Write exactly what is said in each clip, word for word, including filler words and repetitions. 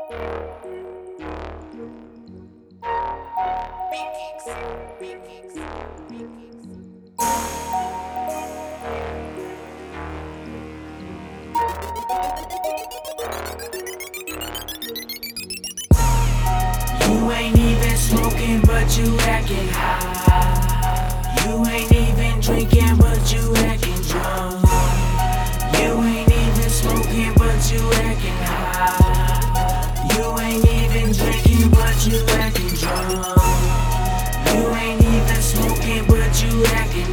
You ain't even smoking, but you acting high. You ain't even drinking, but you acting drunk. You ain't even smoking, but you acting high. You ain't even drinking, but you acting drunk. You ain't even smoking, but you acting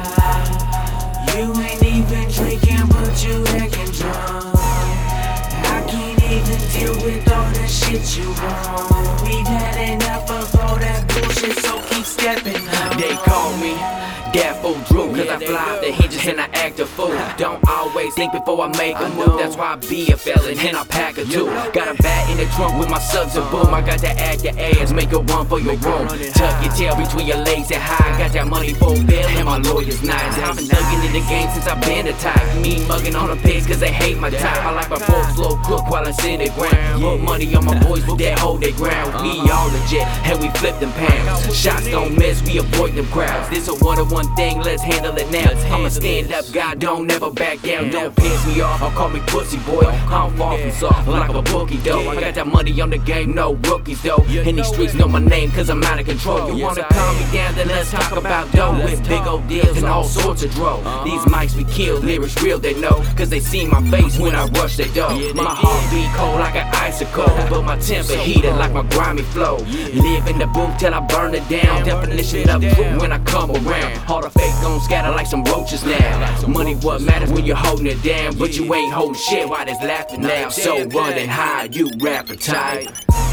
high. You ain't even drinking, but you acting drunk. I can't even deal with all the shit you want. We've had enough of all that bullshit, so keep stepping up. They call me that fool Drew, cause I fly off the hinges and I act a fool. Don't always think before I make a move, that's why I be a felon and I pack a two. Got a bat in the trunk with my subs and boom. I got to act your ass, make a one for your room. Tuck your tail between your legs and high. Got that money for bail and my lawyer's nice. I've been thugging in the game since I've been a type. Me mugging on the pigs cause they hate my type. I like my folk slow cook while I sit at ground. Put money on my boys that hold their ground. We all legit and we flip them pounds. Shots don't miss, we avoid them crowds. This a one on one thing, let's handle it now. I'm a stand up guy, don't never back down. Don't piss me off or call me pussy boy. I'm far from soft like a bookie though. I got that money on the game, no rookies though. In these streets know my name cause I'm out of control. You wanna calm me down, then let's talk about dough. With big old deals and all sorts of dro. These mics we kill, lyrics real they know. Cause they see my face when I rush their dough. My heart beat cold like an icicle, but my temper heated like my grimy flow. Live in the booth till I burn it down. Definition of true when I come around. All the fake gon' scatter like some roaches now. Money what matters when you're holding it down, but you ain't holding shit while there's laughing now. So running high, you rapper type.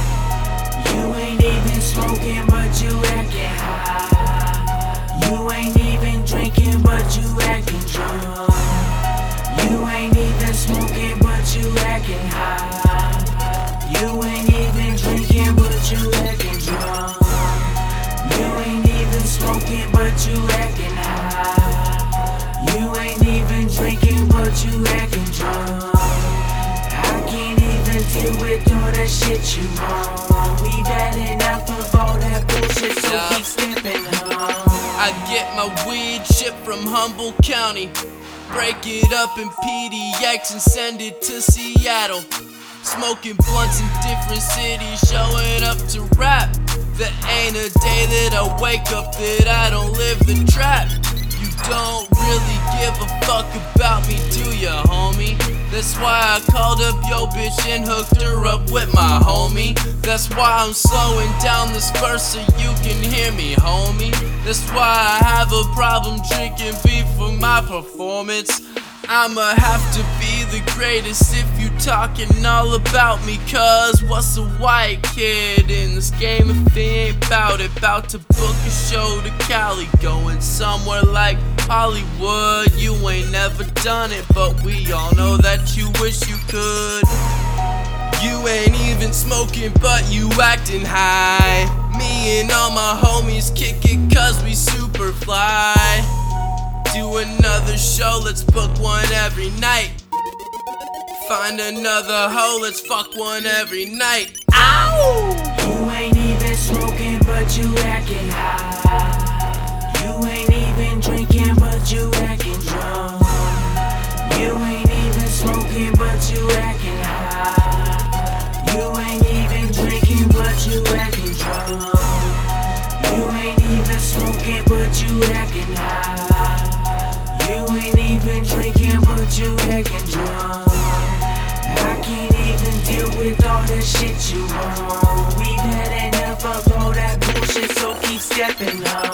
You ain't even smoking, but you acting high. You ain't even drinking, but you acting drunk. You ain't even smoking, but you acting high. You ain't even drinking, but you acting drunk. You ain't even smoking, but you acting high. You ain't even drinking, but you acting drunk. I can't even deal with all the shit you want. We've had enough of all that bullshit, so yeah. keep stepping up. I get my weed shipped from Humboldt County, break it up in P D X and send it to Seattle. Smoking blunts in different cities, showing up to rap. There ain't a day that I wake up that I don't live the trap. You don't really give a fuck about me, do ya, homie? That's why I called up yo bitch and hooked her up with my homie. That's why I'm slowing down this verse so you can hear me, homie. That's why I have a problem drinking beef for my performance. I'ma have to be the greatest if you talking all about me. Cause what's a white kid in this game if he ain't bout it? Bout to book a show to Cali, going somewhere like Hollywood. You ain't never done it, but we all know that you wish you could. You ain't even smoking, but you acting high. Me and all my homies kick it cause we super fly. Do another show, let's book one every night. Find another hoe, let's fuck one every night. Ow! You ain't even smoking, but you acting high. You ain't even drinking, but you acting drunk. You ain't even smoking, but you acting high. You ain't even drinking, but you acting drunk. You ain't even smoking, but you acting high. You ain't even drinking, but you acting drunk. I can't even deal with all the shit you want. We've had enough of all that bullshit, so keep stepping up.